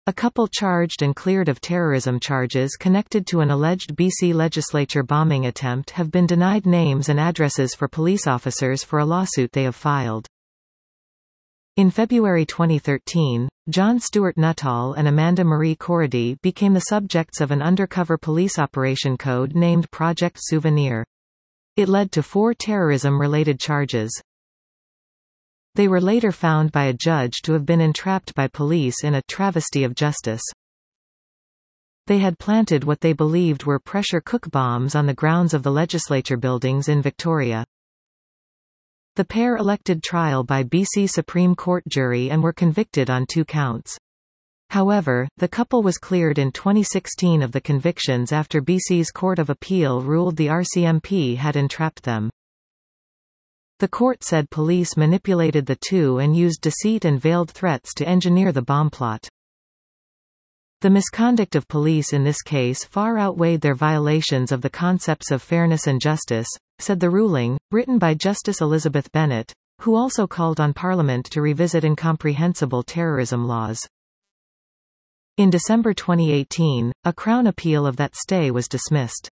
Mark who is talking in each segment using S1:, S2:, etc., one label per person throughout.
S1: A couple charged and cleared of terrorism charges connected to an alleged BC legislature bombing attempt have been denied names and addresses for police officers for a lawsuit they have filed. In February 2013, John Stuart Nuttall and Amanda Marie Corrady became the subjects of an undercover police operation code named Project Souvenir. It led to 4 terrorism-related charges. They were later found by a judge to have been entrapped by police in a travesty of justice. They had planted what they believed were pressure cook bombs on the grounds of the legislature buildings in Victoria. The pair elected trial by BC Supreme Court jury and were convicted on 2 counts. However, the couple was cleared in 2016 of the convictions after BC's Court of Appeal ruled the RCMP had entrapped them. The court said police manipulated the two and used deceit and veiled threats to engineer the bomb plot. The misconduct of police in this case far outweighed their violations of the concepts of fairness and justice, said the ruling, written by Justice Elizabeth Bennett, who also called on Parliament to revisit incomprehensible terrorism laws. In December 2018, a Crown appeal of that stay was dismissed.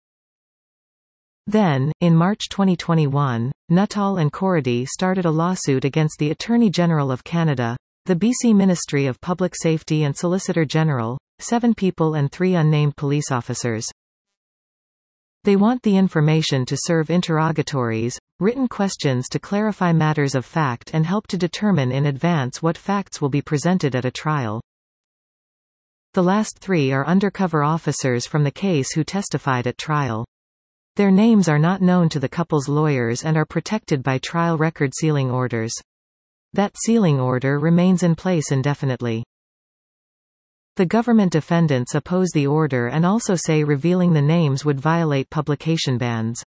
S1: Then, in March 2021, Nuttall and Corrady started a lawsuit against the Attorney General of Canada, the BC Ministry of Public Safety and Solicitor General, 7 people and 3 unnamed police officers. They want the information to serve interrogatories, written questions to clarify matters of fact and help to determine in advance what facts will be presented at a trial. The last 3 are undercover officers from the case who testified at trial. Their names are not known to the couple's lawyers and are protected by trial record sealing orders. That sealing order remains in place indefinitely. The government defendants oppose the order and also say revealing the names would violate publication bans.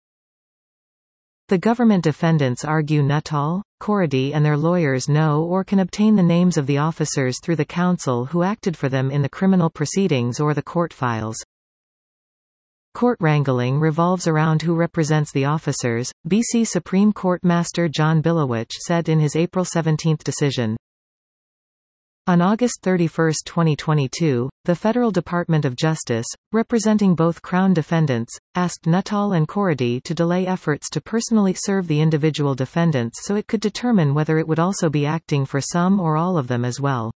S1: The government defendants argue Nuttall, Corrady and their lawyers know or can obtain the names of the officers through the counsel who acted for them in the criminal proceedings or the court files. Court wrangling revolves around who represents the officers, BC Supreme Court Master John Billowich said in his April 17 decision. On August 31, 2022, the Federal Department of Justice, representing both Crown defendants, asked Nuttall and Corrady to delay efforts to personally serve the individual defendants so it could determine whether it would also be acting for some or all of them as well.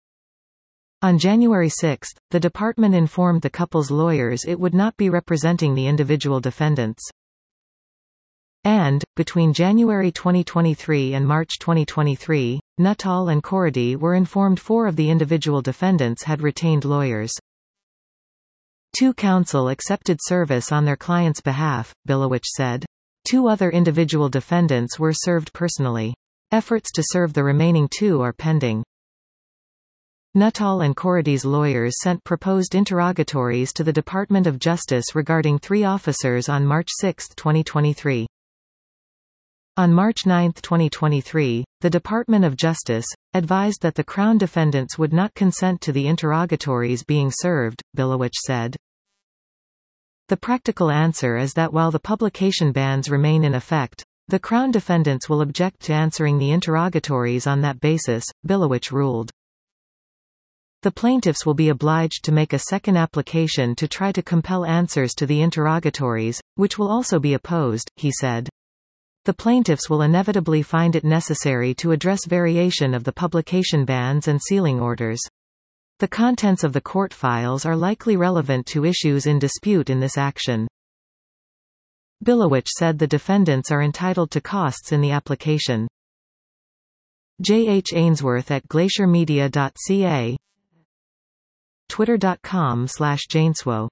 S1: On January 6, the department informed the couple's lawyers it would not be representing the individual defendants. And, between January 2023 and March 2023, Nuttall and Corrady were informed 4 of the individual defendants had retained lawyers. 2 counsel accepted service on their client's behalf, Billowich said. 2 other individual defendants were served personally. Efforts to serve the remaining 2 are pending. Nuttall and Corrady's lawyers sent proposed interrogatories to the Department of Justice regarding 3 officers on March 6, 2023. On March 9, 2023, the Department of Justice advised that the Crown defendants would not consent to the interrogatories being served, Billowich said. The practical answer is that while the publication bans remain in effect, the Crown defendants will object to answering the interrogatories on that basis, Billowich ruled. The plaintiffs will be obliged to make a second application to try to compel answers to the interrogatories, which will also be opposed, he said. The plaintiffs will inevitably find it necessary to address variation of the publication bans and sealing orders. The contents of the court files are likely relevant to issues in dispute in this action. Billowich said the defendants are entitled to costs in the application. J. H. Ainsworth at glaciermedia.ca, twitter.com/Jainswo